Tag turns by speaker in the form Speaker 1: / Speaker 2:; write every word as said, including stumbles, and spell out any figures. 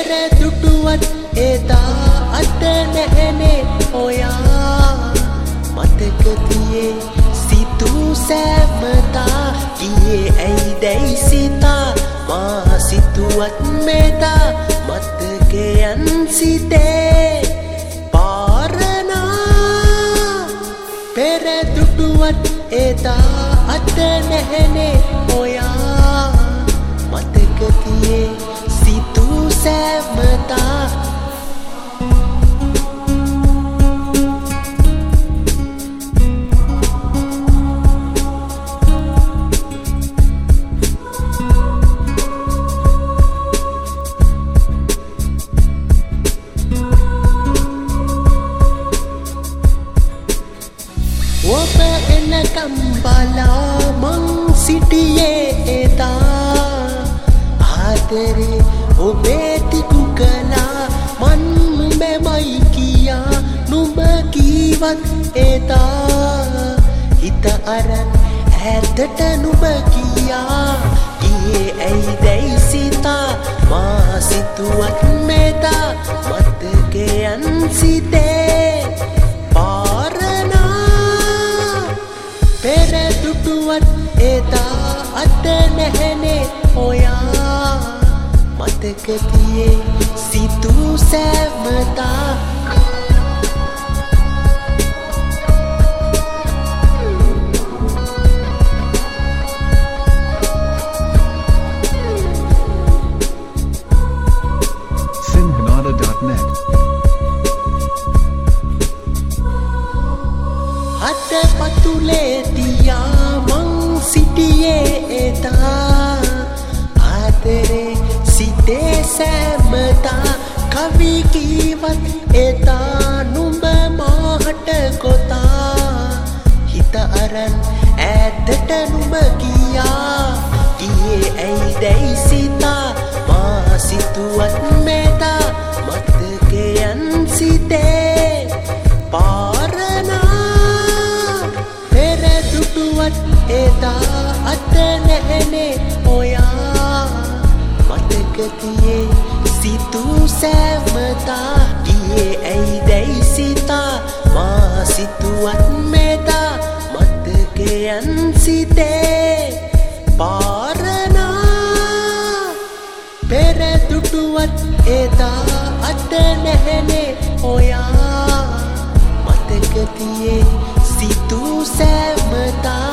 Speaker 1: දුටුවත් එදා අත නැහැනේ ඔයා මතක තියේ සිතු සෑමතා ගියේ ඇයිදැයි සිතා මා සිතුවත් මෙදා මතකයන් සිතේ පාරනා පෙර දුටුවත් එදා අත නැහැනේ ඔයා මතක තියේ සිතු සෑමතා ඔබ එනකම් බලා මං සිටියේ එදා ආදරේ ඔබේ තිබු කලා මන් නුඹමයි කියා නුඹ කීවත් එදා හිත අරන් ඈතට නුඹ කියා ගියේ ඇයිදැයි සිතා මා සිතුවත් මෙදා මතකයන් සිතේ පාරනා පෙර දුටුවත් එදා අත නැහැනේ ඔයා මතක තියේ සිතු සෑමතා
Speaker 2: sinhanada dot net
Speaker 1: අත පතුලේ තියා මං සිටියේ එදා ආදරේ සිතේ සෑමතා කවි කීවත් එදා නුඹ මාහට ගොතා හිත අරන් ඈතට නුඹ ගියා ගියේ ඇයිදැයි සිතා මා සිතුවත් මෙදා මතකයන් සිතේ පාරනා පෙර දුටුවත් එදා අත නැහැනේ ඔයා මතක තියේ සිතු සෑමතා ගියේ ඇයිදැයි සිතා මා සිතුවත් මෙදා මතකයන් සිතේ පාරනා පෙර දුටුවත් එදා අත නැහැනේ ඔයා මතක තියේ සිතු සෑමතා